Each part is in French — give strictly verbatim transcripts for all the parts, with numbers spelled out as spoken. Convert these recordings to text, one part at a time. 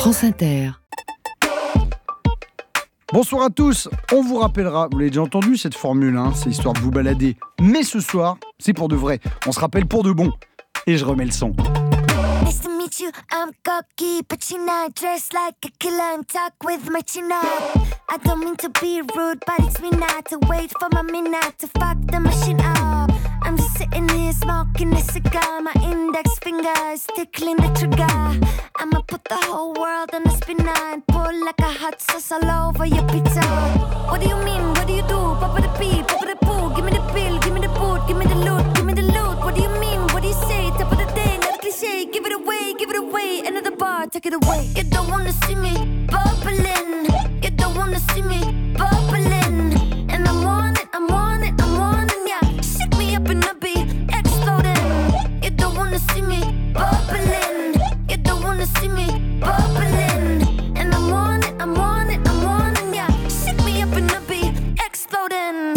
France Inter. Bonsoir à tous, on vous rappellera, vous l'avez déjà entendu cette formule, hein, c'est histoire de vous balader. Mais ce soir, c'est pour de vrai, on se rappelle pour de bon. Et je remets le son. Nice to meet you, I'm cocky, but you're not dressed like a killer and talk with my chin up. I don't mean to be rude, but it's me not to wait for my minute to fuck the machine up. I'm just sitting here smoking a cigar, my index finger is tickling the trigger. I'ma put the whole world on a spinner and pull like a hot sauce all over your pizza. What do you mean, what do you do? Papa the pee, papa the poo, give me the bill, give me the boot, give me the loot, give me the loot. What do you mean, what do you say? Top of the day, not a cliche, give it away, give it away. Another bar, take it away. You don't wanna see me bubbling, you don't wanna see me bubbling. And I'm on it, I'm on it, I'm on it, yeah. Shake me up and I'll be exploding. You don't wanna see me bubbling, you don't wanna see me bubbling. And I'm on it, I'm on it, I'm on it, yeah. Shake me up and I'll be exploding.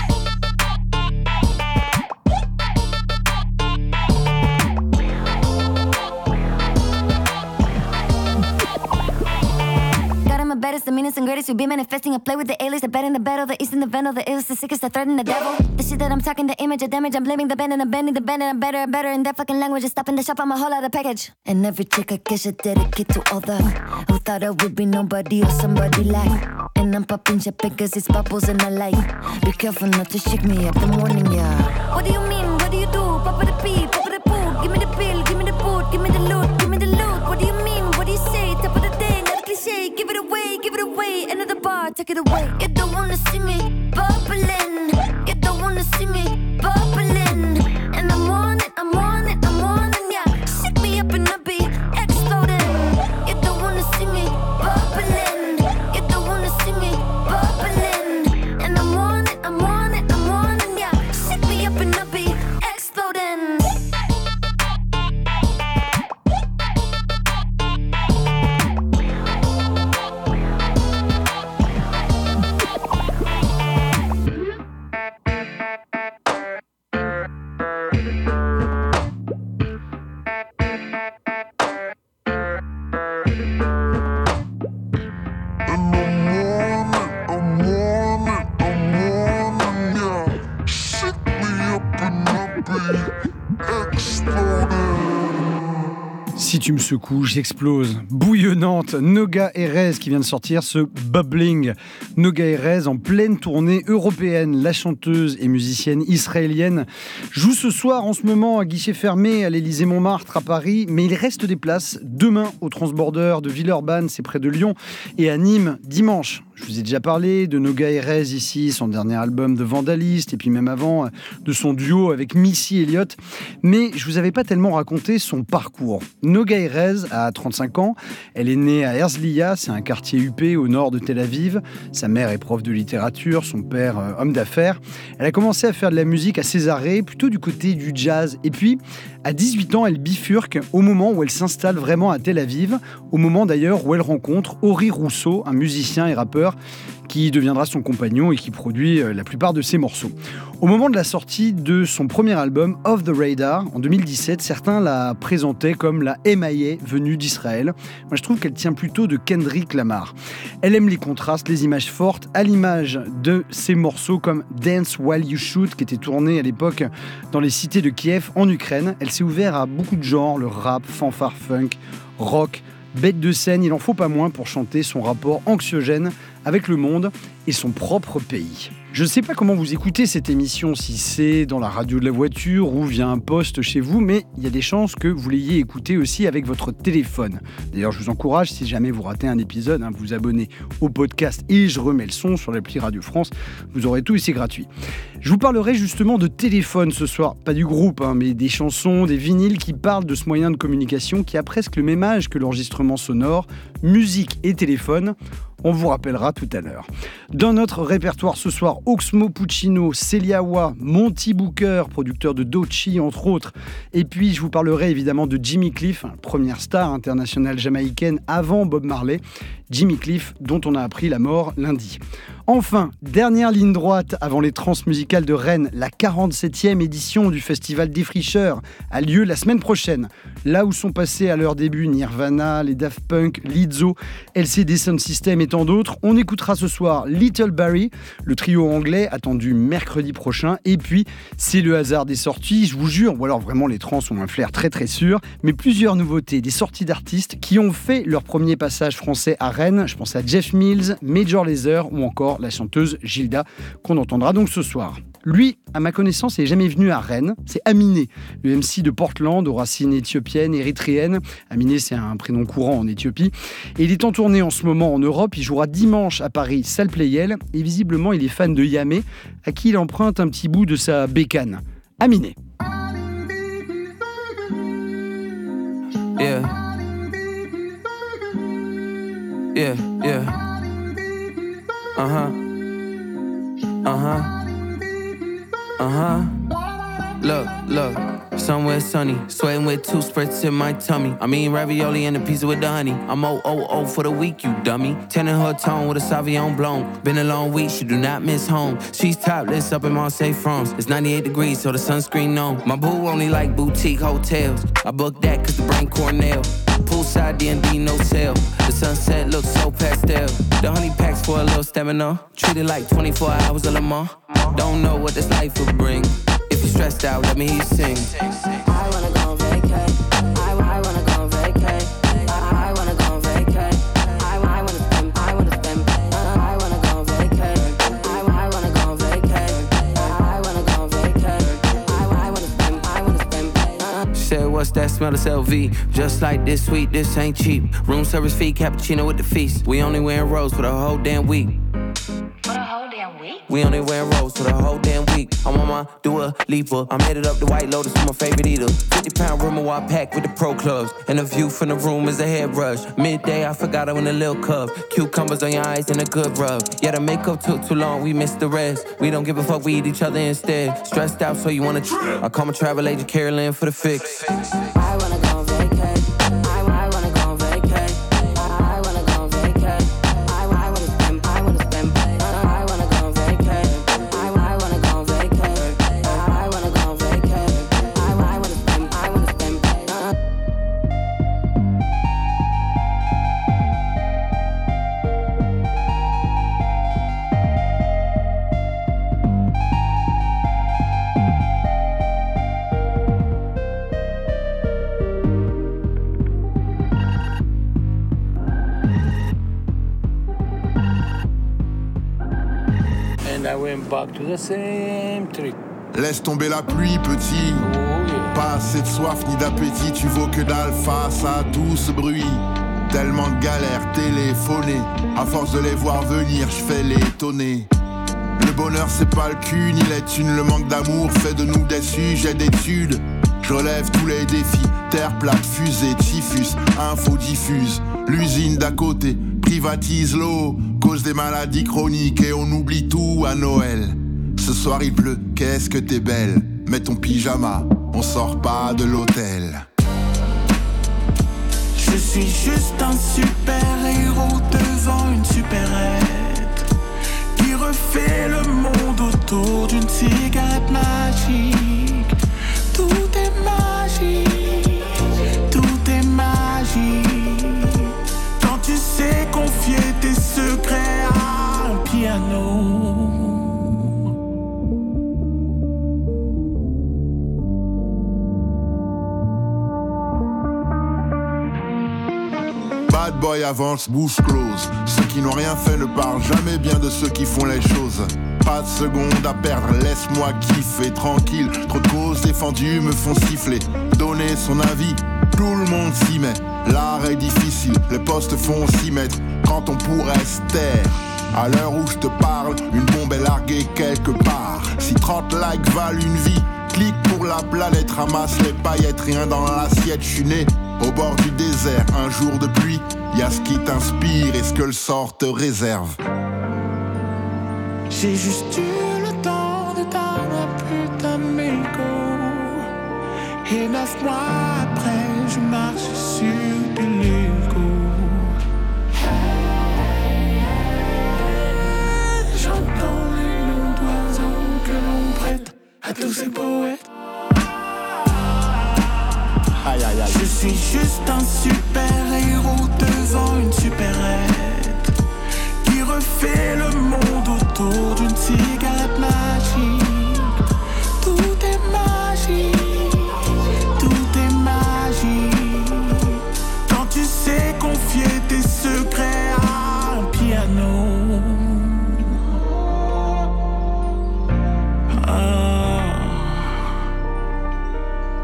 Baddest, the meanest and greatest. You be manifesting. I play with the alias, the bad in the battle, the east and the venom, the illest, the sickest, the threat and the devil. The shit that I'm talking, the image of damage. I'm blaming the band and I'm bending the band and I'm better and better in that fucking language. Just stopping the shop, I'm a whole other package. And every chick I kiss, I dedicate to all the who thought I would be nobody or somebody like. And I'm popping champagne cause it's bubbles and I like. Be careful not to shake me up, I'm warning ya. What do you mean, what do you do? Papa the pee, papa the poo. Give me the bill, give me the boot, give me the loot, give me the loot. What do you mean, what do you say? Top of the day, not a cliche. Give it away, give it away. Another bar, take it away. You don't wanna see me bubbling, you don't wanna see me bubbling. And I'm on it, I'm on it, I'm on it, yeah. Shake me up and I'll be exploding. You don't wanna see me bubbling, you don't wanna see me bubbling. And I'm on it, I'm on it, I'm on it, yeah. Shake me up and I'll be exploding. Si tu me secoues, j'explose. Bouillonnante, Noga Erez qui vient de sortir ce Bubbling. Noga Erez en pleine tournée européenne. La chanteuse et musicienne israélienne joue ce soir en ce moment à guichet fermé à l'Élysée-Montmartre à Paris, mais il reste des places demain au Transborder de Villeurbanne, c'est près de Lyon, et à Nîmes dimanche. Je vous ai déjà parlé de Noga Erez ici, son dernier album de Vandaliste, et puis même avant de son duo avec Missy Elliott, mais je vous avais pas tellement raconté son parcours. Noga Erez a trente-cinq ans, elle est née à Herzliya, c'est un quartier huppé au nord de Tel Aviv. Sa mère est prof de littérature, son père euh, homme d'affaires. Elle a commencé à faire de la musique à Césarée, plutôt du côté du jazz. Et puis, à dix-huit ans, elle bifurque au moment où elle s'installe vraiment à Tel Aviv, au moment d'ailleurs où elle rencontre Ori Rousseau, un musicien et rappeur qui deviendra son compagnon et qui produit la plupart de ses morceaux. Au moment de la sortie de son premier album, Off the Radar, en deux mille dix-sept, certains la présentaient comme la M I A venue d'Israël. Moi, je trouve qu'elle tient plutôt de Kendrick Lamar. Elle aime les contrastes, les images fortes, à l'image de ses morceaux comme Dance While You Shoot, qui était tourné à l'époque dans les cités de Kiev, en Ukraine. Elle s'est ouverte à beaucoup de genres, le rap, fanfare funk, rock, bête de scène, il en faut pas moins pour chanter son rapport anxiogène avec le monde et son propre pays. Je ne sais pas comment vous écoutez cette émission, si c'est dans la radio de la voiture ou via un poste chez vous, mais il y a des chances que vous l'ayez écouté aussi avec votre téléphone. D'ailleurs, je vous encourage, si jamais vous ratez un épisode, hein, vous abonner au podcast et je remets le son sur l'appli Radio France. Vous aurez tout et c'est gratuit. Je vous parlerai justement de téléphone ce soir, pas du groupe, hein, mais des chansons, des vinyles qui parlent de ce moyen de communication qui a presque le même âge que l'enregistrement sonore, musique et téléphone. On vous rappellera tout à l'heure. Dans notre répertoire ce soir, Oxmo Puccino, Celia Wa, Monty Booker, producteur de Doechii entre autres. Et puis je vous parlerai évidemment de Jimmy Cliff, première star internationale jamaïcaine avant Bob Marley. Jimmy Cliff, dont on a appris la mort lundi. Enfin, dernière ligne droite avant les transmusicales de Rennes, la quarante-septième édition du Festival Défricheur a lieu la semaine prochaine. Là où sont passés à leur début Nirvana, les Daft Punk, Lizzo, L C D Sound System et tant d'autres, on écoutera ce soir Little Barrie, le trio anglais attendu mercredi prochain. Et puis, c'est le hasard des sorties, je vous jure, ou alors vraiment les trans ont un flair très très sûr, mais plusieurs nouveautés, des sorties d'artistes qui ont fait leur premier passage français à Rennes. Je pense à Jeff Mills, Major Lazer ou encore la chanteuse Gilda, qu'on entendra donc ce soir. Lui, à ma connaissance, n'est jamais venu à Rennes. C'est Aminé, le M C de Portland, aux racines éthiopiennes, érythréennes. Aminé, c'est un prénom courant en Éthiopie. Et il est en tournée en ce moment en Europe. Il jouera dimanche à Paris, salle Playel. Et visiblement, il est fan de Yamé, à qui il emprunte un petit bout de sa bécane. Aminé. Yeah. Yeah, yeah. Uh-huh. Uh-huh. Uh-huh. Look, look. Somewhere sunny, sweating with two spritz in my tummy. I mean ravioli and a pizza with the honey. I'm oh oh oh for the week, you dummy. Tending her tone with a Sauvignon Blanc. Been a long week, she do not miss home. She's topless up in Marseille, France. It's ninety-eight degrees, so the sunscreen on. My boo only like boutique hotels. I booked that cause the brain Cornell. Poolside D and D, no sale. The sunset looks so pastel. The honey packs for a little stamina. Treated like twenty-four hours of Le Mans. Don't know what this life will bring. If you're stressed out, let me hear you sing. I wanna go on vacay. I, I wanna go on vacay. I, I wanna go on vacay. I, I wanna spend, I wanna spend. I wanna go on vacay. I, I wanna go on vacay. I, I wanna go on vacay. I, I wanna spend, I wanna spend. She said, what's that smell? It's L V. Just like this sweet, this ain't cheap. Room service fee, cappuccino with the feast. We only wearing rose for the whole damn week. We only wear rose for the whole damn week. I'm on my Dua Lipa. I'm headed up the White Lotus for my favorite eater. fifty pound room I pack with the pro clubs. And the view from the room is a head rush. Midday, I forgot I went a little cup. Cucumbers on your eyes and a good rub. Yeah, the makeup took too long, we missed the rest. We don't give a fuck, we eat each other instead. Stressed out, so you wanna trip. I call my travel agent Carolyn for the fix. I wanna go on vacay. I, I wanna go on vacay. I, I wanna go on vacay. I, I wanna spend, I wanna spend. I wanna go on vacay. I, I wanna go on vacay. I, I wanna go on vacay. I, I wanna spend, I wanna spend. And I went back to the same trick. Laisse tomber la pluie, petit. Oh, yeah. Pas assez de soif ni d'appétit, tu vaux que dalle face à tout ce bruit. Tellement de galères téléphonées. À force de les voir venir, je fais l'étonner. Le bonheur c'est pas le cul ni les thunes. Le manque d'amour fait de nous des sujets d'études. Je relève tous les défis. Terre plate, fusée, typhus, info diffuse. L'usine d'à côté privatise l'eau, cause des maladies chroniques et on oublie tout à Noël. Ce soir il pleut, qu'est-ce que t'es belle. Mets ton pyjama, on sort pas de l'hôtel. Je suis juste un super-héros devant une supérette qui refait le monde autour d'une cigarette magique. Tout est magique, tout est magique. Quand tu sais confier tes secrets à un piano. Bad boy avance, bouche close. Ceux qui n'ont rien fait ne parlent jamais bien de ceux qui font les choses. Pas de seconde à perdre, laisse-moi kiffer tranquille. Trop de causes défendues me font siffler. Donner son avis, tout le monde s'y met. L'art est difficile, les postes font s'y mettre. Quand on pourrait se taire. À l'heure où je te parle, une bombe est larguée quelque part. Si trente likes valent une vie, clique pour la planète. Ramasse les paillettes, rien dans l'assiette. Je suis né au bord du désert, un jour de pluie. Y'a ce qui t'inspire et ce que le sort te réserve. J'ai juste eu le temps de t'avoir putain de mégo. Et neuf mois après, je marche sur du Lego. Je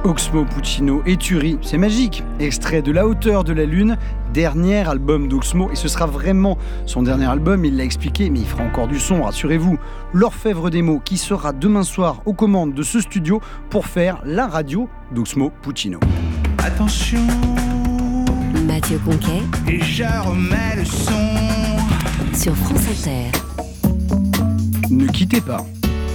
Oxmo Puccino et Turi, c'est magique. Extrait de La hauteur de la lune, dernier album d'Oxmo, et ce sera vraiment son dernier album, il l'a expliqué, mais il fera encore du son, rassurez-vous. L'orfèvre des mots qui sera demain soir aux commandes de ce studio pour faire la radio d'Oxmo Puccino. Attention, Mathieu Conquet et je remets le son sur France Inter. Ne quittez pas.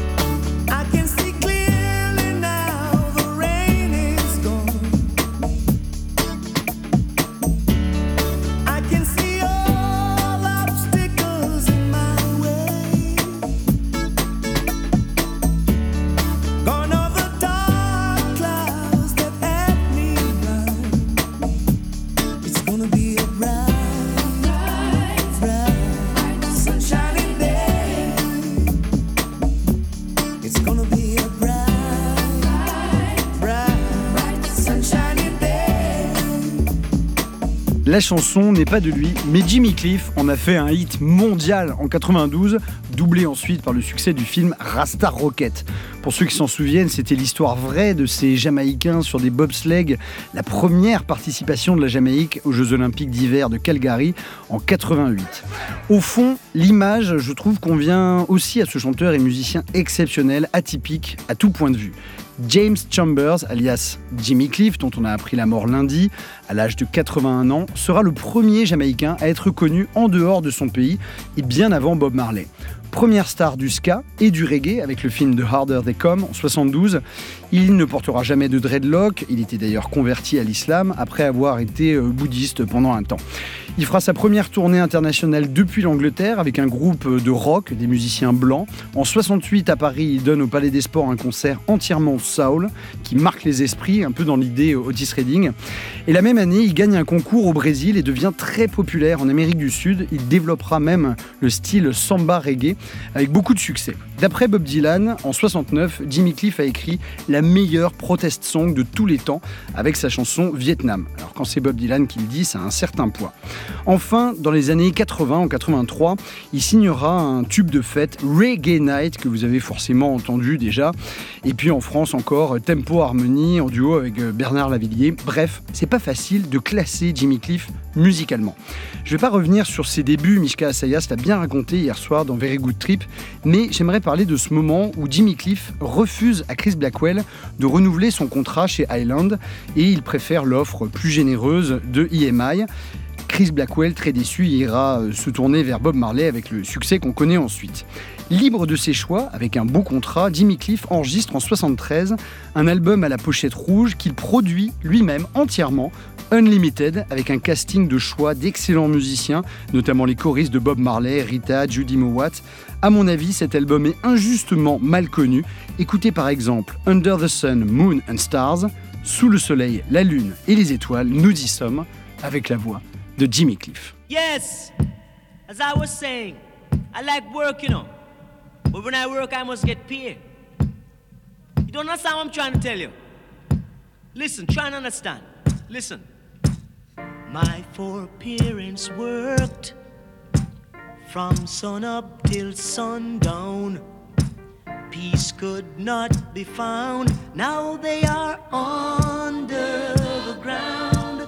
La chanson n'est pas de lui, mais Jimmy Cliff en a fait un hit mondial en quatre-vingt-douze, doublé ensuite par le succès du film Rasta Rocket. Pour ceux qui s'en souviennent, c'était l'histoire vraie de ces Jamaïcains sur des bobsleighs, la première participation de la Jamaïque aux Jeux Olympiques d'hiver de Calgary en quatre-vingt-huit. Au fond, l'image, je trouve, convient aussi à ce chanteur et musicien exceptionnel, atypique à tout point de vue. James Chambers, alias Jimmy Cliff, dont on a appris la mort lundi, à l'âge de quatre-vingt-un ans, sera le premier Jamaïcain à être connu en dehors de son pays et bien avant Bob Marley. Première star du ska et du reggae avec le film The Harder They Come en soixante-douze. Il ne portera jamais de dreadlock, il était d'ailleurs converti à l'islam après avoir été bouddhiste pendant un temps. Il fera sa première tournée internationale depuis l'Angleterre avec un groupe de rock, des musiciens blancs. En soixante-huit à Paris, il donne au Palais des Sports un concert entièrement soul qui marque les esprits, un peu dans l'idée Otis Redding. Et la même année, il gagne un concours au Brésil et devient très populaire en Amérique du Sud. Il développera même le style samba reggae avec beaucoup de succès. D'après Bob Dylan, en soixante-neuf, Jimmy Cliff a écrit la meilleure protest song de tous les temps avec sa chanson Vietnam. Alors quand c'est Bob Dylan qui le dit, ça a un certain poids. Enfin, dans les années quatre-vingts, en quatre-vingt-trois, il signera un tube de fête, Reggae Night, que vous avez forcément entendu déjà. Et puis en France encore, Tempo Harmony en duo avec Bernard Lavillier. Bref, c'est pas facile de classer Jimmy Cliff musicalement. Je vais pas revenir sur ses débuts, Mishka Assayas l'a bien raconté hier soir dans Very Good Trip, mais j'aimerais parler de ce moment où Jimmy Cliff refuse à Chris Blackwell de renouveler son contrat chez Island et il préfère l'offre plus généreuse de E M I. Chris Blackwell, très déçu, ira se tourner vers Bob Marley avec le succès qu'on connaît ensuite. Libre de ses choix, avec un beau contrat, Jimmy Cliff enregistre en soixante-treize un album à la pochette rouge qu'il produit lui-même entièrement, Unlimited, avec un casting de choix d'excellents musiciens, notamment les choristes de Bob Marley, Rita, Judy Mowat. À mon avis, cet album est injustement mal connu. Écoutez par exemple Under the Sun, Moon and Stars, Sous le soleil, la lune et les étoiles, nous y sommes, avec la voix de Jimmy Cliff. Yes, as I was saying, I like work, you know. But when I work, I must get paid. You don't understand what I'm trying to tell you? Listen, try and understand. Listen. My four parents worked from sun up till sundown. Peace could not be found. Now they are under the ground.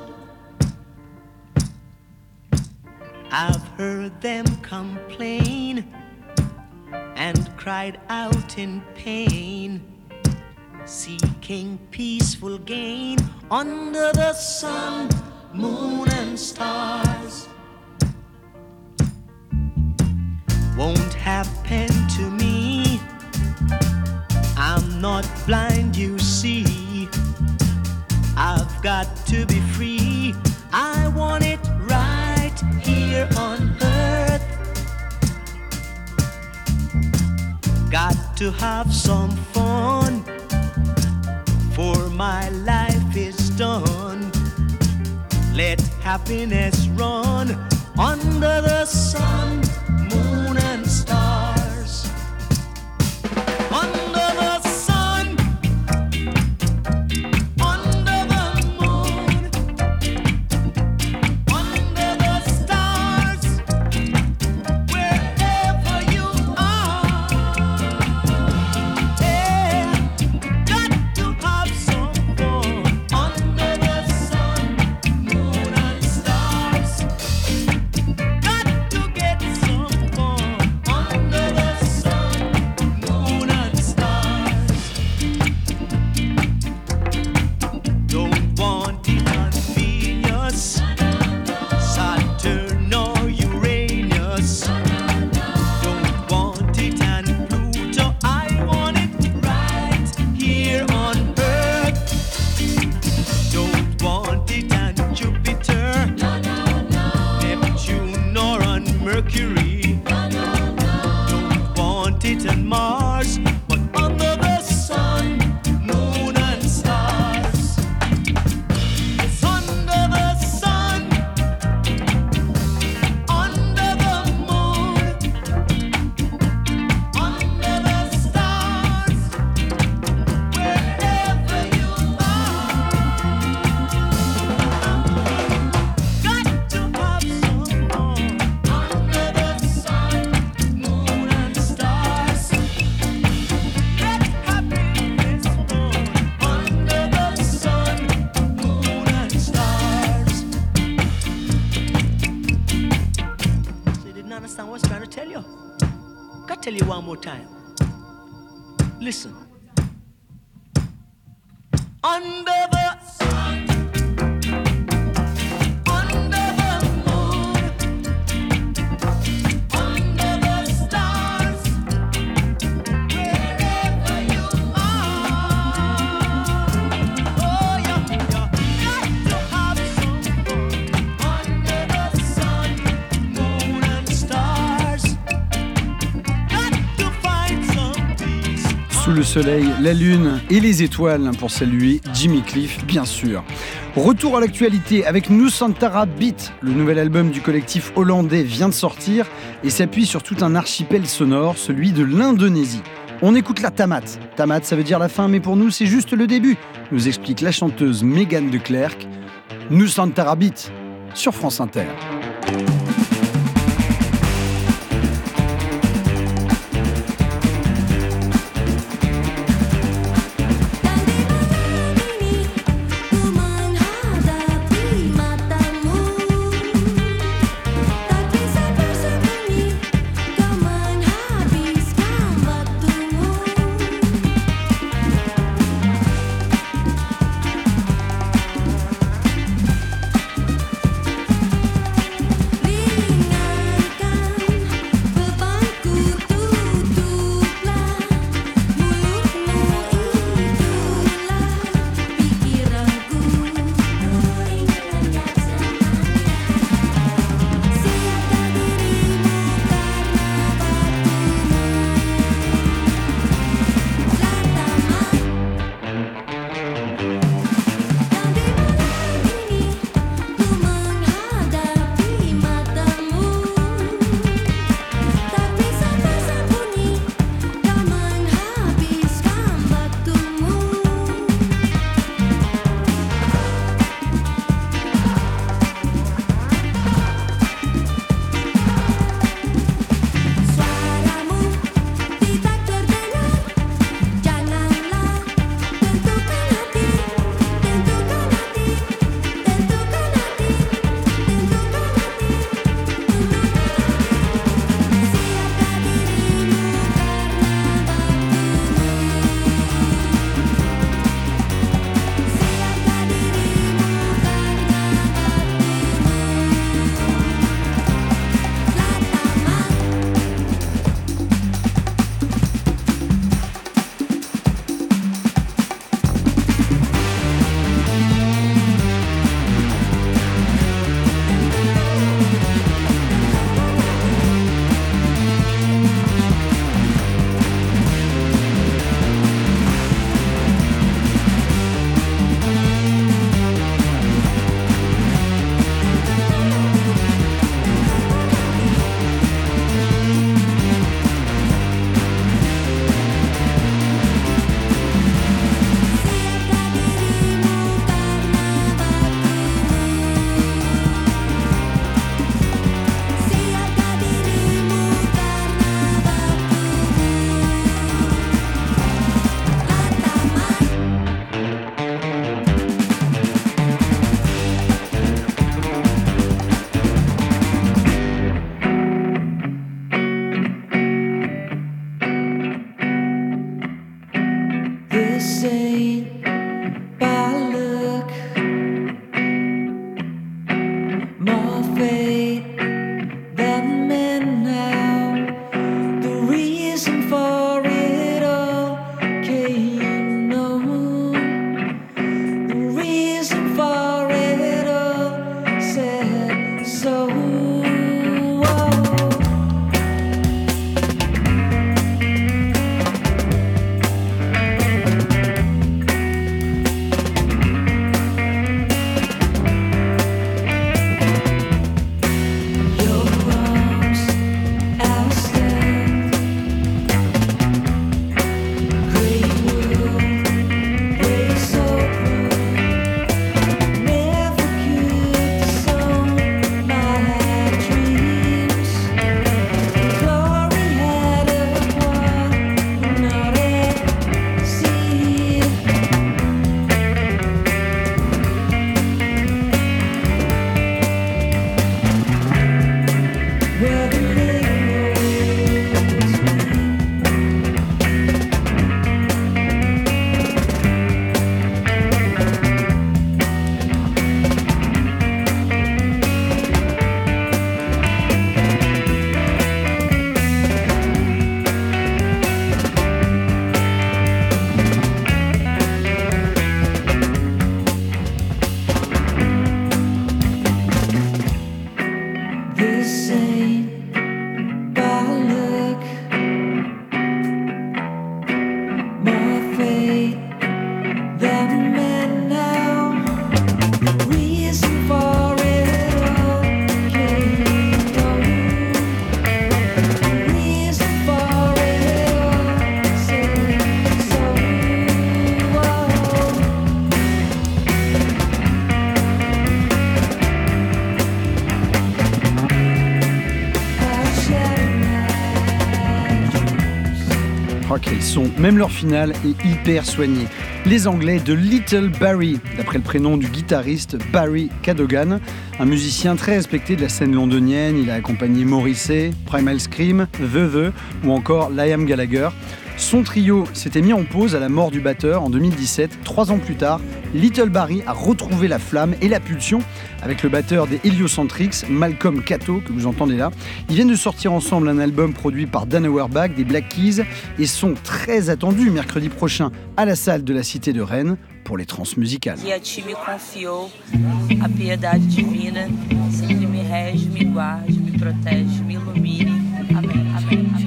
I've heard them complain and cried out in pain, seeking peaceful gain under the sun, moon and stars. Won't happen to me, I'm not blind, you see. I've got to be free, I want it right here on earth. Got to have some fun, for my life is done. Let happiness run under the sun, moon and stars. Under the sun, under the moon, under the stars, wherever you are. Yeah, got to have some fun. Mercury. Don't want it on Mars, but under the sun, moon and stars. It's under the sun, under the moon, under the stars, wherever you are. Got to have someone under the sun, moon and stars. Let happiness born under the sun, moon and stars. So you didn't understand what I was trying to tell you? Gotta tell you one more time. Listen. Under the sun, under the moon, under the stars, wherever you are. Oh, yeah, yeah. Got to have someone under the sun, moon and stars. Got to find some peace. Sous le soleil, la lune et les étoiles pour saluer Jimmy Cliff, bien sûr. Retour à l'actualité avec Nusantara Beat. Le nouvel album du collectif hollandais vient de sortir et s'appuie sur tout un archipel sonore, celui de l'Indonésie. On écoute la tamat. Tamat, ça veut dire la fin, mais pour nous, c'est juste le début, nous explique la chanteuse Mégane de Clercq. Nusantara Beat sur France Inter. Ku menghadapi matamu, tak bisa bersembunyi, kau menghabiskan waktumu. Lihat Oh, quel son. Même leur finale est hyper soignée. Les Anglais de Little Barry, d'après le prénom du guitariste Barry Cadogan, un musicien très respecté de la scène londonienne. Il a accompagné Morrissey, Primal Scream, The The ou encore Liam Gallagher. Son trio s'était mis en pause à la mort du batteur en deux mille dix-sept. Trois ans plus tard, Little Barry a retrouvé la flamme et la pulsion avec le batteur des Heliocentrics, Malcolm Cato, que vous entendez là. Ils viennent de sortir ensemble un album produit par Dan Auerbach, des Black Keys, et sont très attendus mercredi prochain à la salle de la Cité de Rennes pour les trans musicales. Que a ti me confiou a piedade divina, sempre me rege, me guarde, me protege, me illumine. Amém, amém, amém.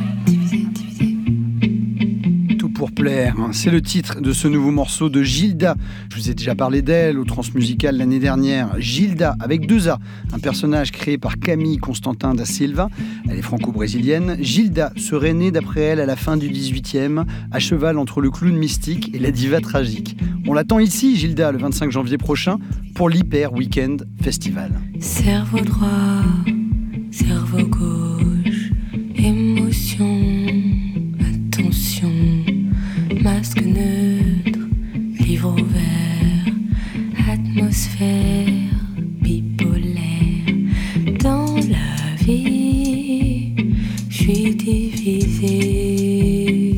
Pour plaire, c'est le titre de ce nouveau morceau de Gilda. Je vous ai déjà parlé d'elle au Transmusical l'année dernière. Gilda avec deux A, un personnage créé par Camille Constantin da Silva. Elle est franco-brésilienne. Gilda serait née d'après elle à la fin du dix-huitième, à cheval entre le clown mystique et la diva tragique. On l'attend ici, Gilda, le vingt-cinq janvier prochain, pour l'Hyper Weekend Festival. Cerveau droit, cerveau gauche, émotion, attention. Masque neutre, livre ouvert, atmosphère bipolaire. Dans la vie, je suis divisée.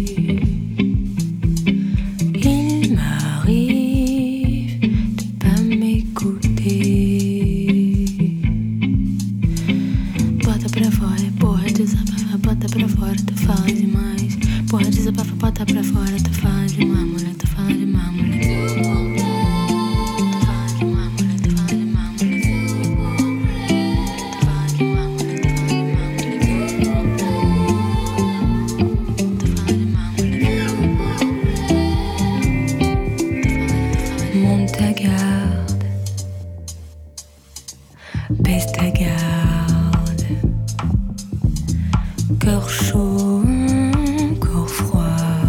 Il m'arrive de pas m'écouter. Bota pra fora, porra, desabafa, bota pra fora, tu fala demais. Porra, desabafa, bota pra fora, tu fala de uma mulher, tu fala de uma mulher. Tu fala de uma mulher, tu fala de uma mulher. Tu fala de uma mulher, tu fala de uma mulher. Tu fala de uma mulher. Monte ta garde, baisse ta garde. Cœur chaud, corps froid.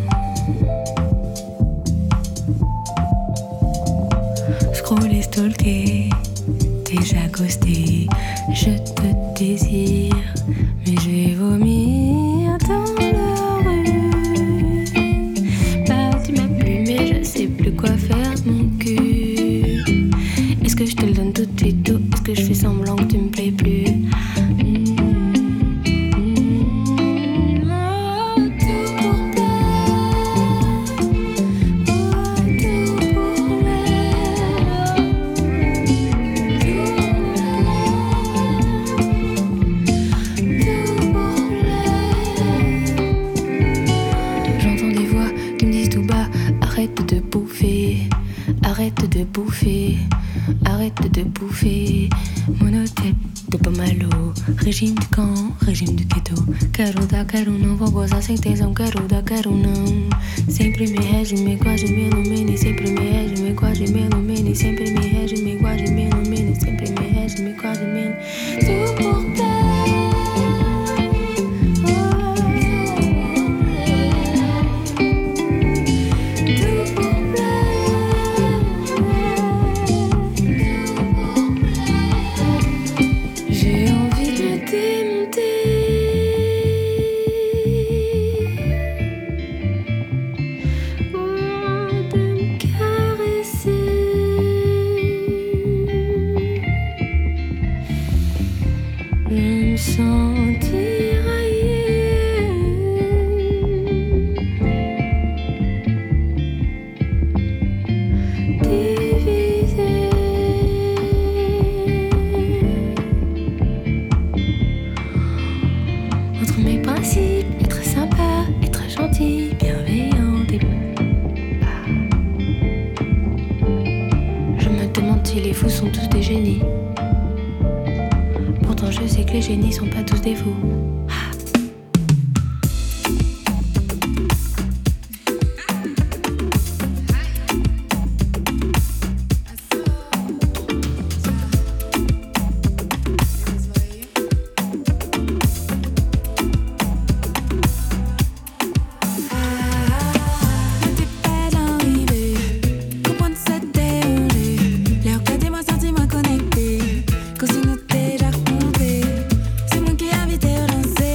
Scroller, stalker, déjà ghosté. Je te désire, mais je vais vomir dans la rue. Bah, tu m'as plu, mais je sais plus quoi faire de mon cul. Est-ce que je te le donne tout de suite ou est-ce que je fais semblant que tu me plais plus? Arrête de bouffer, arrête de bouffer. Monotep do Pamalo, régime du camp, régime du keto. Quero dar, quero não, vou gozar sem tesão. Quero dar, quero não. Sempre me rege, me guarde, me ilumine. Sempre me rege, me guarde, me ilumine. Sempre me rege, me guarde, me ilumine. Sempre me rege, me guarde, me ilumine. Tout pour les génies sont pas tous des fous. Così non te racconter, c'est moi qui invite à lancer.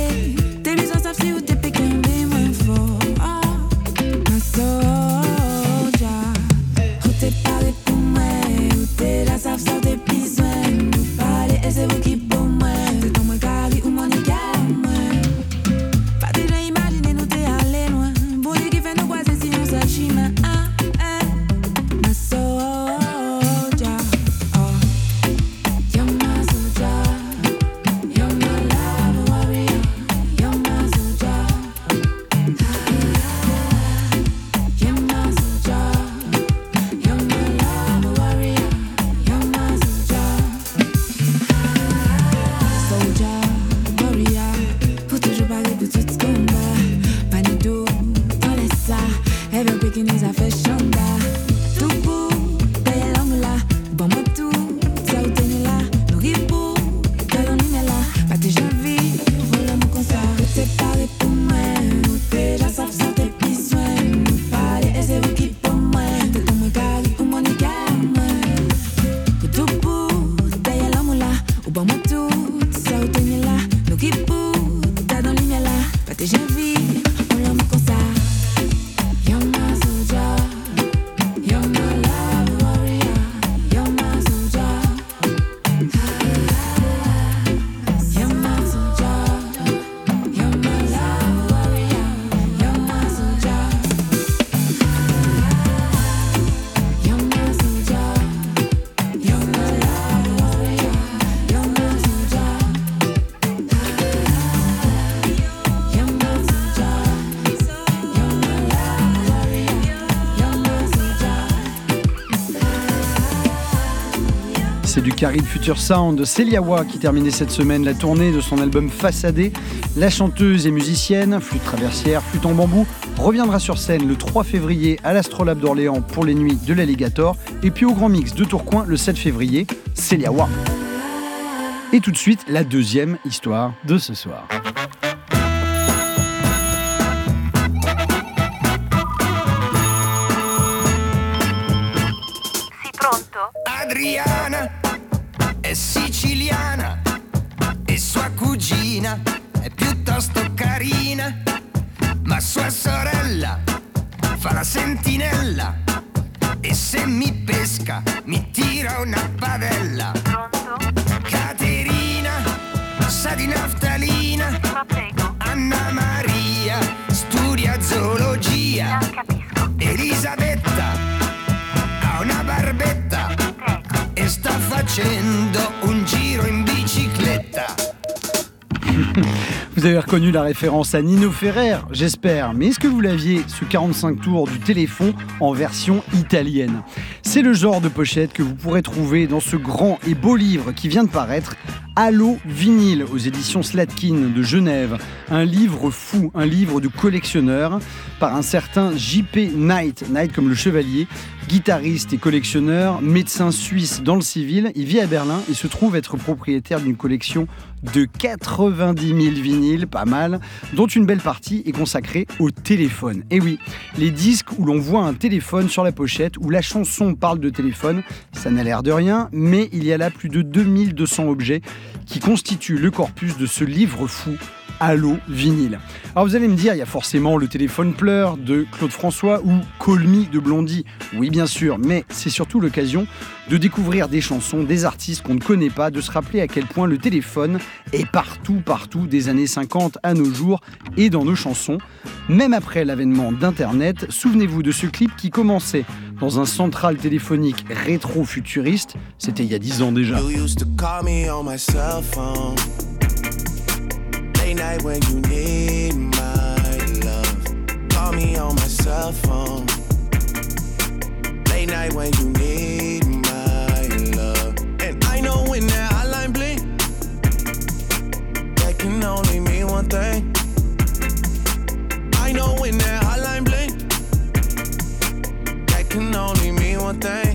C'est du Carré de Future Sound. Célia Wa qui terminait cette semaine la tournée de son album Façadé. La chanteuse et musicienne, flûte traversière, flûte en bambou, reviendra sur scène le trois février à l'Astrolabe d'Orléans pour les nuits de l'Alligator. Et puis au Grand Mix de Tourcoing le sept février, Célia Wa. Et tout de suite, la deuxième histoire de ce soir. Adriana è siciliana e sua cugina è piuttosto carina, ma sua sorella fa la sentinella e se mi pesca mi tira una padella. Caterina sa di naftalina, Anna Maria studia zoologia, Elisabetta ha una barbetta e sta facendo un giro in bicicletta. Vous avez reconnu la référence à Nino Ferrer, j'espère. Mais est-ce que vous l'aviez, ce quarante-cinq tours du téléphone en version italienne? C'est le genre de pochette que vous pourrez trouver dans ce grand et beau livre qui vient de paraître, Allo Vinyle, aux éditions Slatkin de Genève. Un livre fou, un livre de collectionneur, par un certain J P Knight, Knight comme le chevalier, guitariste et collectionneur, médecin suisse dans le civil. Il vit à Berlin et se trouve être propriétaire d'une collection de quatre-vingt-dix mille vinyles, pas mal, dont une belle partie est consacrée au téléphone. Et oui, les disques où l'on voit un téléphone sur la pochette, où la chanson parle de téléphone, ça n'a l'air de rien, mais il y a là plus de deux mille deux cents objets qui constituent le corpus de ce livre fou, Allo Vinyle. Alors vous allez me dire, il y a forcément Le téléphone pleure de Claude François ou Call Me de Blondie. Oui, bien sûr, mais c'est surtout l'occasion de découvrir des chansons, des artistes qu'on ne connaît pas, de se rappeler à quel point le téléphone est partout, partout, des années cinquante à nos jours et dans nos chansons. Même après l'avènement d'Internet, souvenez-vous de ce clip qui commençait dans un central téléphonique rétro-futuriste. C'était il y a dix ans déjà. You used to call me on my cell phone. Late night when you need my love. Call me on my cell phone. Late night when you need my love. And I know when that hotline blink, that can only mean one thing. I know when that hotline blink, that can only mean one thing.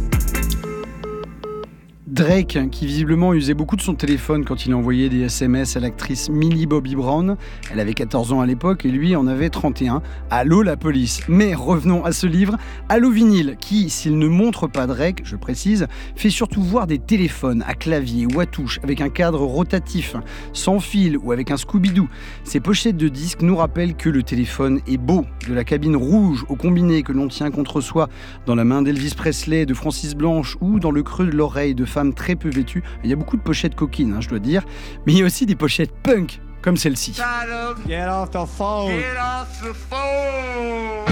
Drake, qui visiblement usait beaucoup de son téléphone quand il envoyait des S M S à l'actrice Millie Bobby Brown. Elle avait quatorze ans à l'époque et lui en avait trente et un. Allô la police. Mais revenons à ce livre, Allo Vinyle, qui, s'il ne montre pas Drake, je précise, fait surtout voir des téléphones à clavier ou à touche avec un cadre rotatif, sans fil ou avec un Scooby-Doo. Ces pochettes de disques nous rappellent que le téléphone est beau. De la cabine rouge au combiné que l'on tient contre soi dans la main d'Elvis Presley, de Francis Blanche ou dans le creux de l'oreille de femmes très peu vêtues. Il y a beaucoup de pochettes coquines, hein, je dois dire, mais il y a aussi des pochettes punk comme celle-ci. Get off the phone. Get off the phone.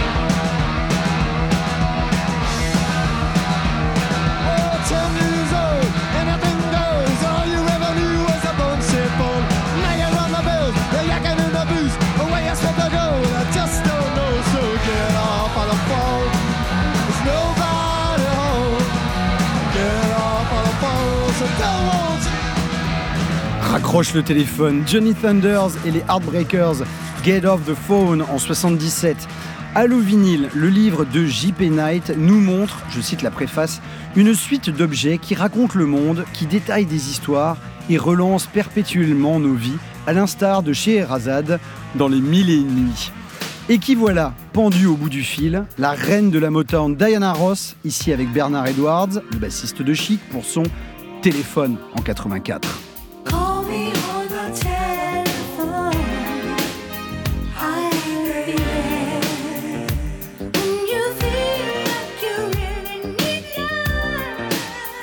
Oh, ten years old, anything goes. All you ever knew was a bone shaped phone. Now you're on the bills, you're yakking in the booth. Where you supposed to go, I just don't know. So get off of the phone. There's nobody home. Get off of the phone, so don't want. Raccroche le téléphone, Johnny Thunders et les Heartbreakers, Get Off the Phone en soixante-dix-sept. Allo Vinyle, le livre de J P Knight, nous montre, je cite la préface, une suite d'objets qui racontent le monde, qui détaillent des histoires et relancent perpétuellement nos vies, à l'instar de Scheherazade dans Les Mille et Une Nuits. Et qui voilà, pendue au bout du fil, la reine de la Motown Diana Ross, ici avec Bernard Edwards, le bassiste de Chic, pour son Téléphone en quatre-vingt-quatre. Call me on the telephone. I'll be there when you feel like you really need love.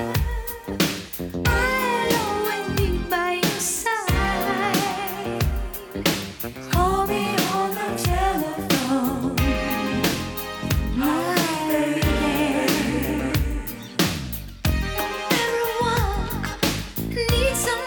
I'll always be by your side. Call me on the telephone. I'll be there. Everyone needs some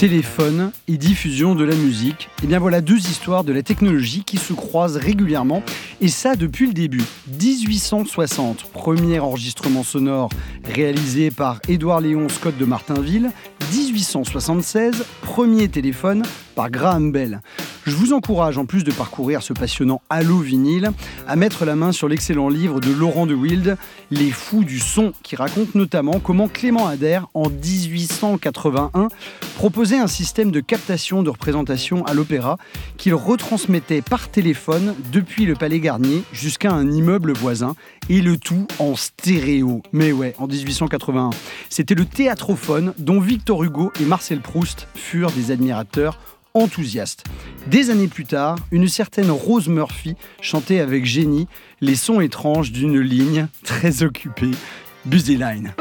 Téléphone et diffusion de la musique. Et bien voilà deux histoires de la technologie qui se croisent régulièrement, et ça depuis le début. dix-huit cent soixante, premier enregistrement sonore réalisé par Édouard Léon Scott de Martinville. dix-huit cent soixante-seize, premier téléphone par Graham Bell. Je vous encourage, en plus de parcourir ce passionnant halo vinyle, à mettre la main sur l'excellent livre de Laurent de Wild, Les Fous du Son, qui raconte notamment comment Clément Ader, en dix-huit cent quatre-vingt-un, proposait un système de captation de représentation à l'opéra qu'il retransmettait par téléphone depuis le Palais Garnier jusqu'à un immeuble voisin, et le tout en stéréo. Mais ouais, en dix-huit cent quatre-vingt-un. C'était le théâtrophone dont Victor Hugo et Marcel Proust furent des admirateurs enthousiastes. Des années plus tard, une certaine Rose Murphy chantait avec génie les sons étranges d'une ligne très occupée, Busy Line.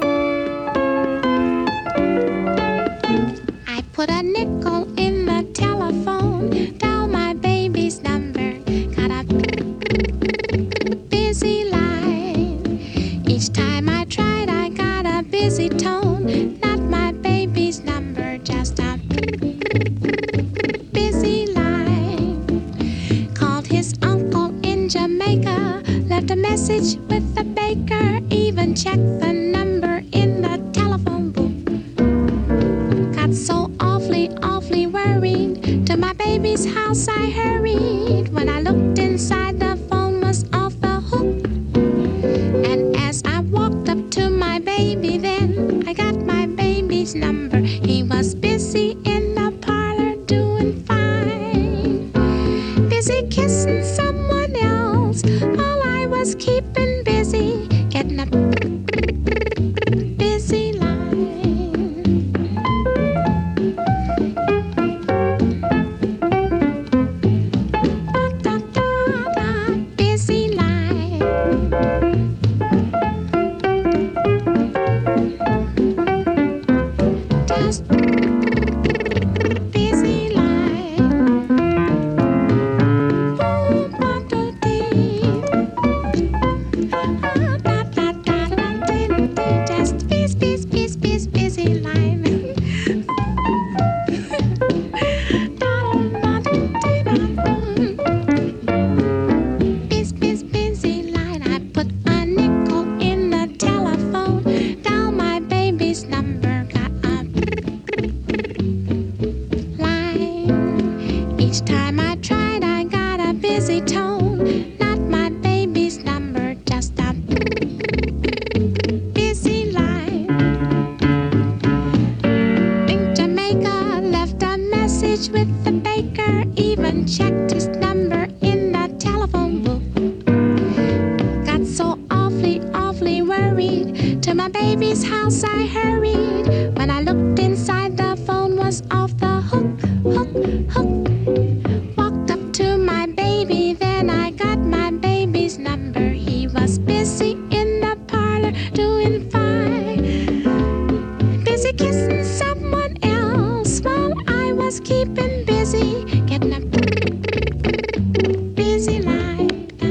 I put a nickel in the telephone, dial my baby's number, got a busy line. Each time I tried, I got a busy tone, not my baby's number, just a busy line. Called his uncle in Jamaica, left a message with the baker, even checked the number in the telephone booth. Got so awfully, awfully worried. To my baby's house I hurried. When I looked inside, the phone was off the hook. And as I walked up to my baby, then I got my baby's number. He was busy in the parlor doing fine, busy kissing someone else, while I was keeping busy, getting a busy line. Ba-da-da-da, busy line. Just busy line. Boom, ba-da-dee. Ah-da-da-da-da-dee-dee. Just busy, busy, busy, busy, busy line. Busy, busy, busy line. I put a nickel in the telephone, dial my baby's number, got a line. Each time I tried, I got a busy tone, not my baby's number, just a busy line. In Jamaica, left a message with the baker, even checked his number in the telephone book. Got so awfully, awfully worried. To my baby's house I hurried. When I looked inside, the phone was off the hook, hook, hook. Walked up to my baby, then I got my baby's number. He was busy in the parlor doing fine, busy kissing someone else, while I was keeping busy, getting a busy line.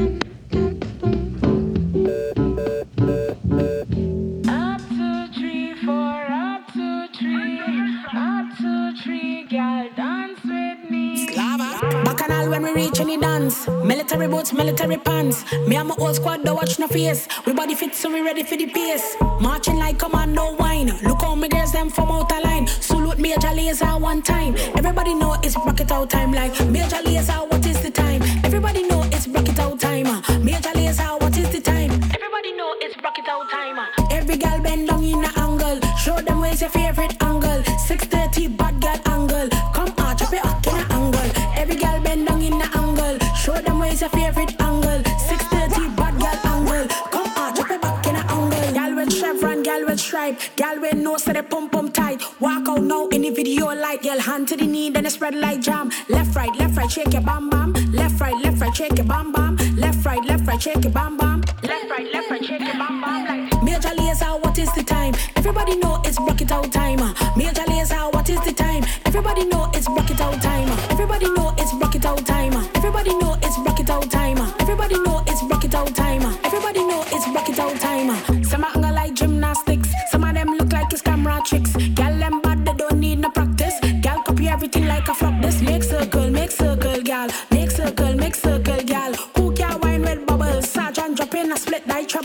Up two, three, four, up two, three, up two, three, girl, dance with me. Bacchanal when we reach any dance. Military boots, military pants. Me and my old squad don't watch no face. We body fit so we ready for the pace. Marching like commando wine. Look how my girls them from out of line. Salute Major Lazer one time. Everybody know it's rock it out time. Like Major Lazer, what is the time? Everybody know it's rock it out time. Major Lazer, what is the time? Everybody know it's rock it out time. Every girl bend down in a angle. Show them where's your favorite angle. six thirty bad girl angle. Come on, drop it up in a angle. Every girl bend down in a angle. Show them where's your favorite angle. six thirty bad girl angle. Come on, drop it back in a angle. Girl with chevron, girl with stripe. Girl with nose so they pump pump tight. Walk out now in the video like girl hand to the knee, then it spread like jam. Left, right, left, right, shake your bam bam. Left, right, left, right, shake your bam bam. Left, right, left, right, shake your bam bam. Left, right, left, right, shake your bam bam. Like Major Lazer, what is the time? Everybody know it's rock it out time. Major Lazer, what is the time? Everybody know it's rock it out time. Everybody know it's rock it out time. Everybody know it's rock it out time. Everybody know it's rock it out time. Everybody know it's rock it out time. Some are like gymnastics. Some of them look like it's camera tricks. Girl them bad, they don't need no practice.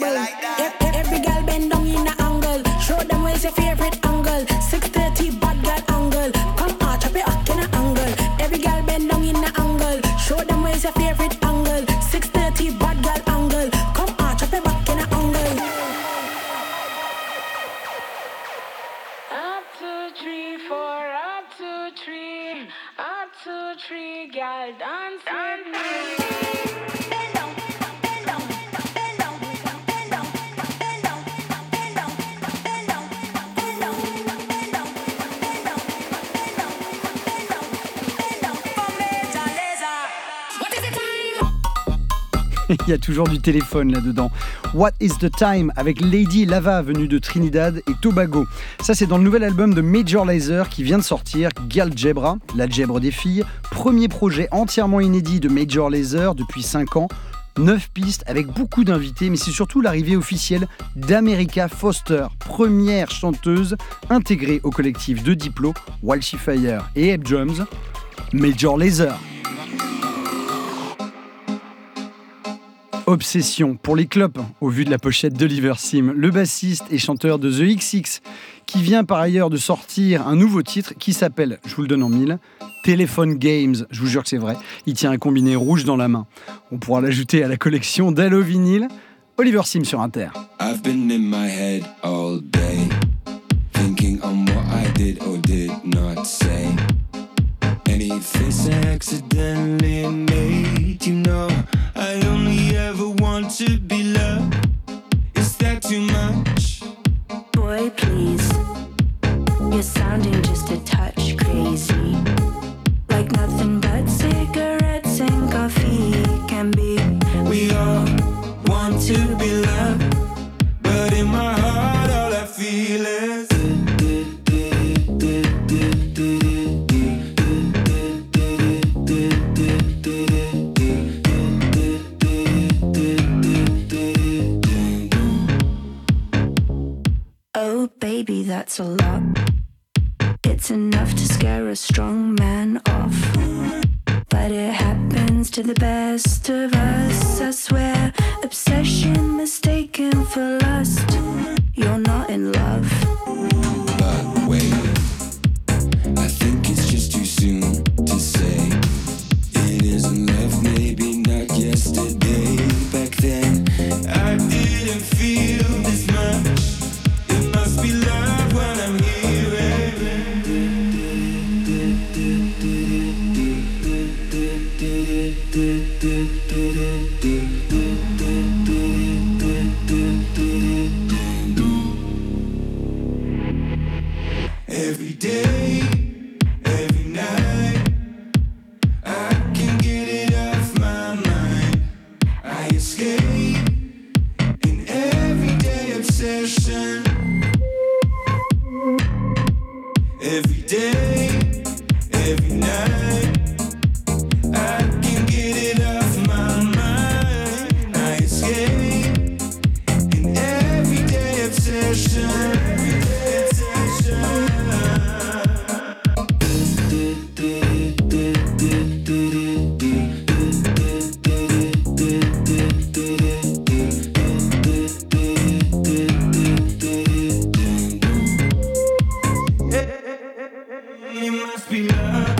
E- Every girl bend down in a angle. Show them where's your favorite angle. six thirty bad girl angle. Come on, chop it up in a angle. Every girl bend down in a angle. Show them where's your favorite angle. six thirty bad girl angle. Come on, chop it back in a angle. Up two, three, four, up two, three, up two, three, girl dance with me. Il y a toujours du téléphone là-dedans. What is the time avec Lady Lava venue de Trinidad et Tobago. Ça c'est dans le nouvel album de Major Lazer qui vient de sortir, Galjebra, l'algèbre des filles. Premier projet entièrement inédit de Major Lazer depuis cinq ans. neuf pistes avec beaucoup d'invités, mais c'est surtout l'arrivée officielle d'America Foster, première chanteuse intégrée au collectif de Diplo, Walshy Fire et Ape Drums, Major Lazer. Obsession pour les clopes, au vu de la pochette d'Oliver Sim, le bassiste et chanteur de The X X, qui vient par ailleurs de sortir un nouveau titre qui s'appelle, je vous le donne en mille, Telephone Games, je vous jure que c'est vrai, il tient un combiné rouge dans la main. On pourra l'ajouter à la collection d'Allo Vinyl. Oliver Sim sur Inter. I've been in my head all day, thinking on what I did or did not say. Any face I accidentally made, you know, I only ever want to be loved. Is that too much? Boy, please, you're sounding just a touch crazy. Like nothing but cigarettes and coffee can be. We all want to be loved, but in my heart all I feel is Oh, baby, that's a lot. It's enough to scare a strong man off. But it happens to the best of us, I swear. Obsession mistaken for lust. You're not in love. But wait, I think it's just too soon to say it isn't love, maybe not yesterday. Back then, I didn't feel this much. It must be love when I'm every day, every night, I can get it off my mind. I escape in everyday obsession. Every day, every night, I can get it off my mind. I escape in everyday obsession. Everyday obsession. It must be love.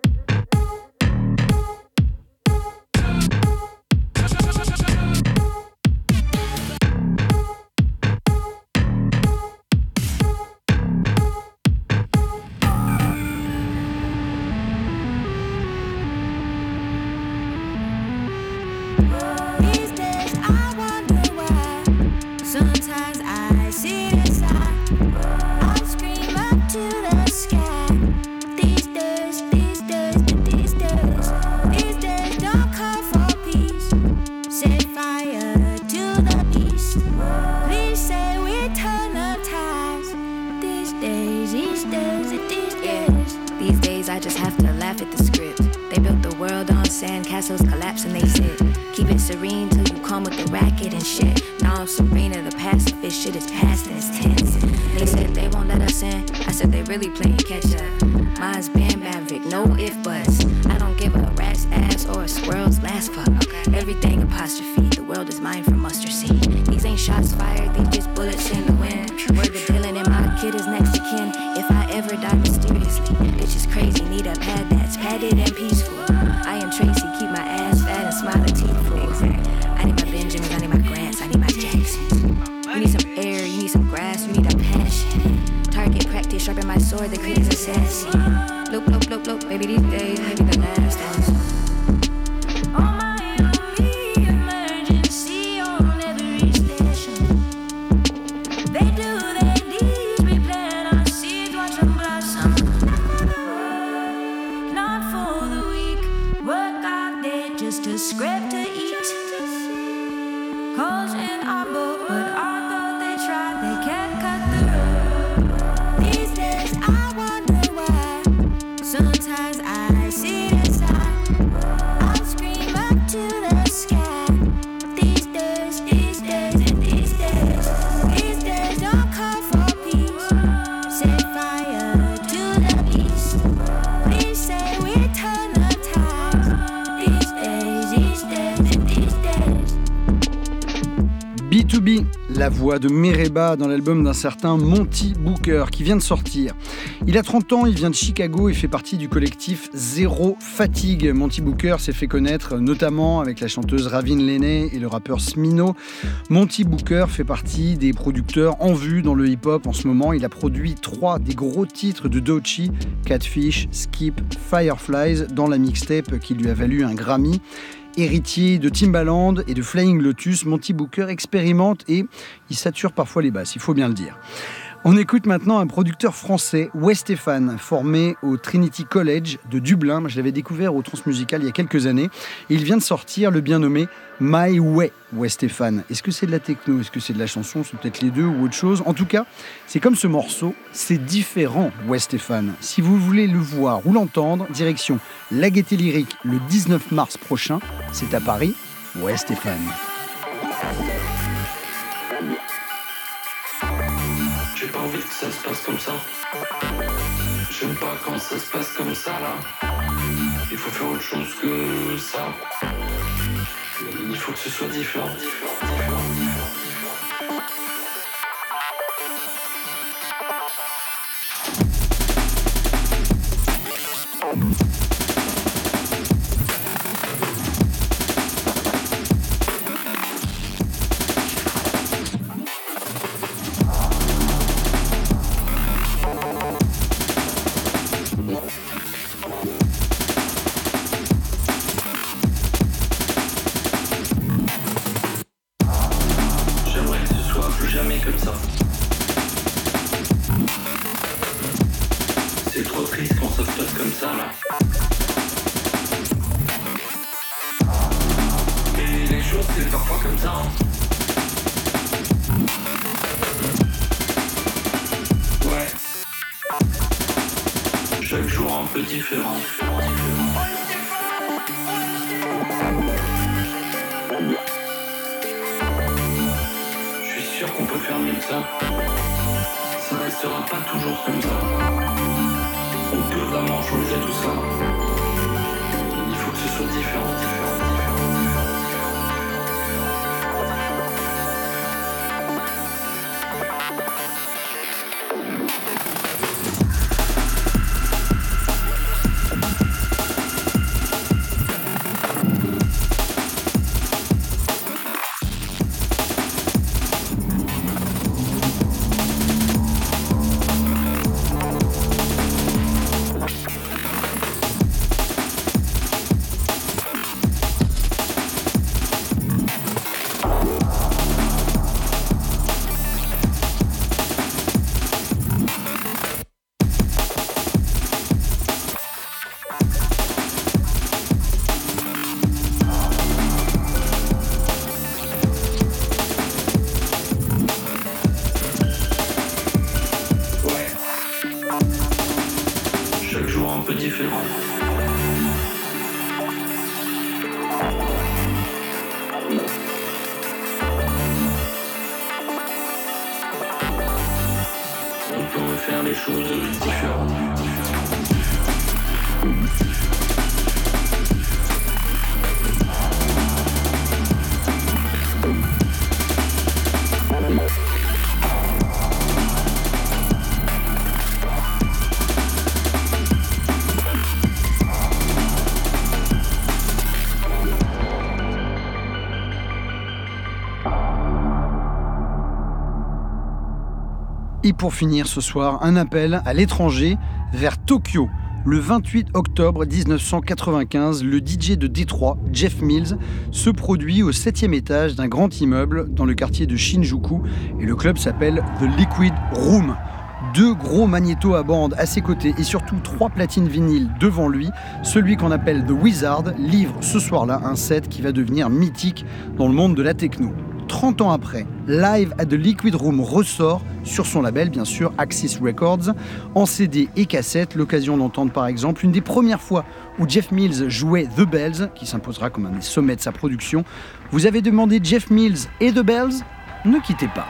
These days I wonder why. Sometimes I sit inside. I scream up to the sky. These days, these days, these days, these days don't call for peace. Set fire to the east. Please say we turn the tides. These days, these days, these days. These days I just have to laugh at the script. They built the world on sand, castles collapse and they sit. Keep it serene till you come with the racket and shit. Now I'm serene, the pacifist shit is past and it's tense. They said they won't let us in, I said they really playing catch up. Mine's been Maverick, no if buts. I don't give a rat's ass or a squirrel's last fuck. Everything apostrophe, the world is mine from mustard seed. These ain't Shots fired, they just bullets in the wind. Word to Dylan and my kid is next to kin. If I ever die mysteriously, it's just crazy. Need a pad that's padded and peaceful. I am Tracy, keep my ass fat and smiling teeth full. I need my Benjamins, I need my Grants, I need my Jacksons. You need some air, you need some grass, you need a passion. Target practice, sharpen my sword, the crit is assassin. Loop, loop, loop, loop, baby, these days, maybe the last ones. Script to eat, calls in our book, but although they try, they can't cut through. These days I wonder why. Sometimes I see the sign, I'll scream up to the sky. These days, these days, and these days, these days don't call for peace. Set fire to the east. Please say we turn the tide. These days. B to B, la voix de Mereba dans l'album d'un certain Monty Booker qui vient de sortir. Il a trente ans, il vient de Chicago et fait partie du collectif Zéro Fatigue. Monty Booker s'est fait connaître notamment avec la chanteuse Ravin Leney et le rappeur Smino. Monty Booker fait partie des producteurs en vue dans le hip-hop en ce moment. Il a produit trois des gros titres de Doechii, Catfish, Skip, Fireflies dans la mixtape qui lui a valu un Grammy. Héritier de Timbaland et de Flying Lotus, Monty Booker expérimente et il sature parfois les basses, il faut bien le dire. On écoute maintenant un producteur français, Westéphane, formé au Trinity College de Dublin. Moi, je l'avais découvert au Transmusical il y a quelques années. Et il vient de sortir le bien nommé My Way, Westéphane. Est-ce que c'est de la techno? Est-ce que c'est de la chanson? C'est peut-être les deux ou autre chose. En tout cas, c'est comme ce morceau, c'est différent, Westéphane. Si vous voulez le voir ou l'entendre, direction La Gaîté Lyrique le dix-neuf mars prochain. C'est à Paris, Westéphane. J'ai pas envie que ça se passe comme ça. J'aime pas quand ça se passe comme ça là. Il faut faire autre chose que ça. Il faut que ce soit différent, différent, différent, différent. Différent. Je suis sûr qu'on peut faire mieux que ça. Ça ne restera pas toujours comme ça. On peut vraiment changer tout ça. Il faut que ce soit différent, différent, différent. Et pour finir ce soir, un appel à l'étranger vers Tokyo. Le vingt-huit octobre dix-neuf cent quatre-vingt-quinze, le D J de Détroit, Jeff Mills, se produit au septième étage d'un grand immeuble dans le quartier de Shinjuku et le club s'appelle The Liquid Room. Deux gros magnétos à bande à ses côtés et surtout trois platines vinyles devant lui, celui qu'on appelle The Wizard livre ce soir-là un set qui va devenir mythique dans le monde de la techno. trente ans après, Live at the Liquid Room ressort sur son label, bien sûr, Axis Records, en C D et cassette, l'occasion d'entendre par exemple une des premières fois où Jeff Mills jouait The Bells, qui s'imposera comme un des sommets de sa production. Vous avez demandé Jeff Mills et The Bells ? Ne quittez pas.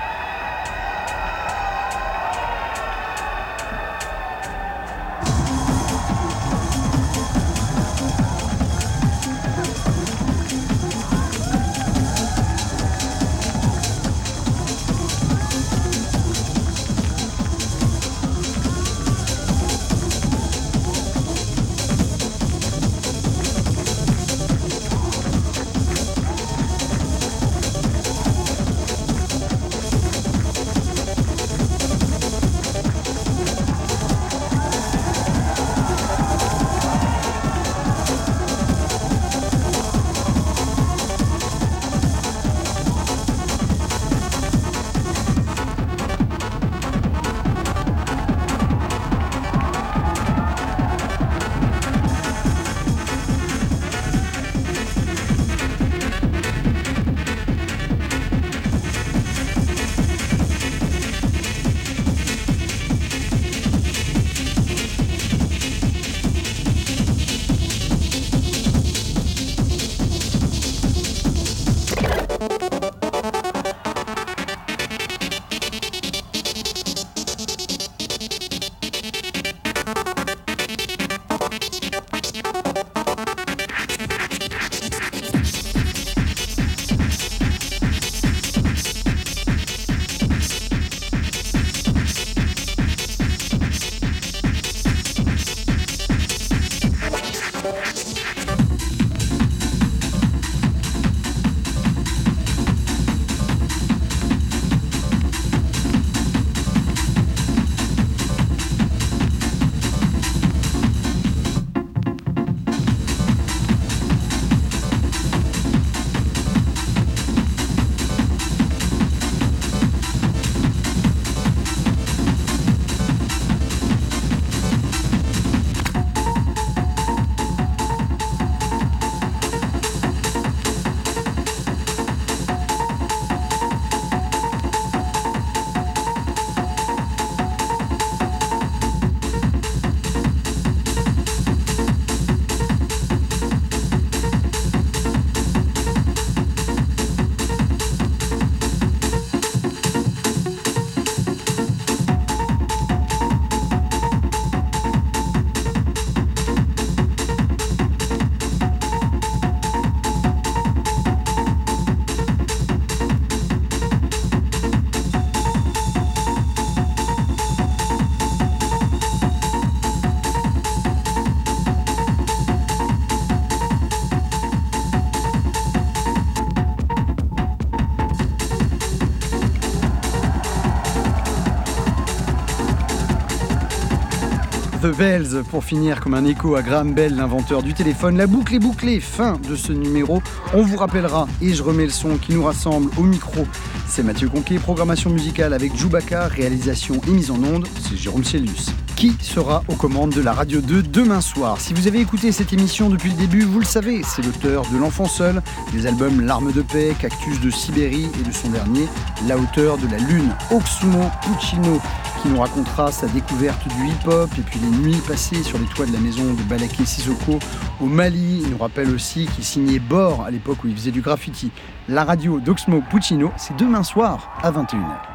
The Bells, pour finir comme un écho à Graham Bell, l'inventeur du téléphone. La boucle est bouclée, fin de ce numéro. On vous rappellera, et je remets le son qui nous rassemble au micro. C'est Mathieu Conquet, programmation musicale avec Chewbacca, réalisation et mise en onde, c'est Jérôme Célius. Qui sera aux commandes de la Radio deux demain soir? Si vous avez écouté cette émission depuis le début, vous le savez, c'est l'auteur de L'Enfant Seul, des albums L'Arme de Paix, Cactus de Sibérie et de son dernier, La Hauteur de la Lune, Oxmo Puccino, qui nous racontera sa découverte du hip-hop et puis les nuits passées sur les toits de la maison de Balaké Sissoko au Mali. Il nous rappelle aussi qu'il signait Bord à l'époque où il faisait du graffiti. La radio d'Oxmo Puccino, c'est demain soir à vingt et une heures.